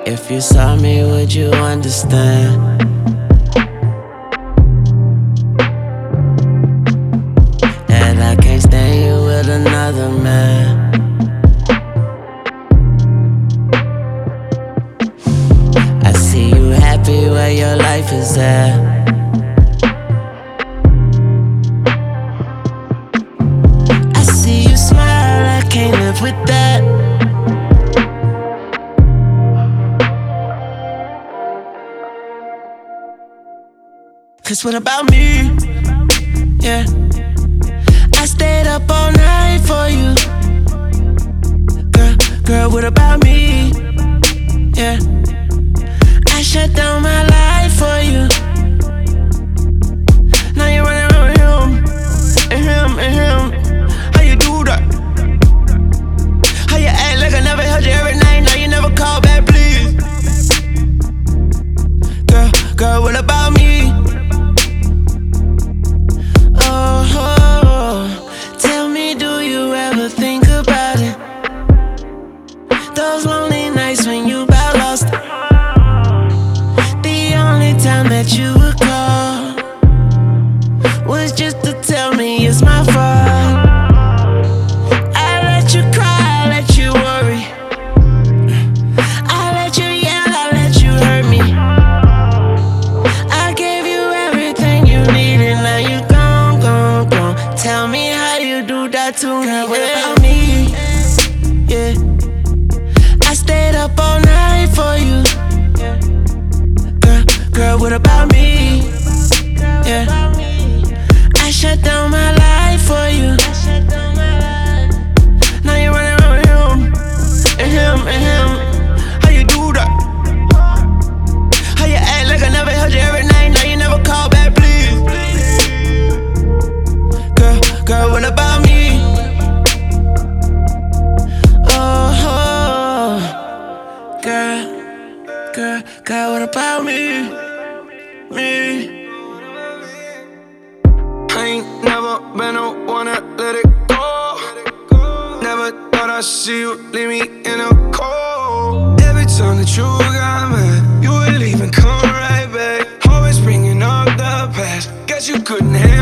If you saw me, would you understand? That I can't stand you with another man. I see you happy where your life is at. I see you smile, I can't live with that. Cause what about me? Yeah, I stayed up all night for you. Girl, what about me? Yeah, I shut down my life for you. Now you're running around with him, and him, and him. How you do that? How you act like I never held you every night? Now you never call back, please. Girl, what about me? Oh, tell me, do you ever think about it? Those lonely nights when you about lost it. The only time that you would call was just to tell me it's my fault. I let you cry, I let you worry, I let you yell, I let you hurt me. I gave you everything you needed, now you gone, gone, gone. Tell me how you do that to me. Girl, what about me? Yeah, I stayed up all night for you. Girl, what about me? Yeah, I shut down my life for you. Now you're running around with him, and him, and him. How you do that? How you act like I never held you every night? Now you never call back, please. Girl, what about me? Oh, girl, what about me? Me. I ain't never been the one to let it go. Never thought I'd see you leave me in a cold. Every time that you got mad, you would leave and come right back. Always bringing up the past. Guess you couldn't handle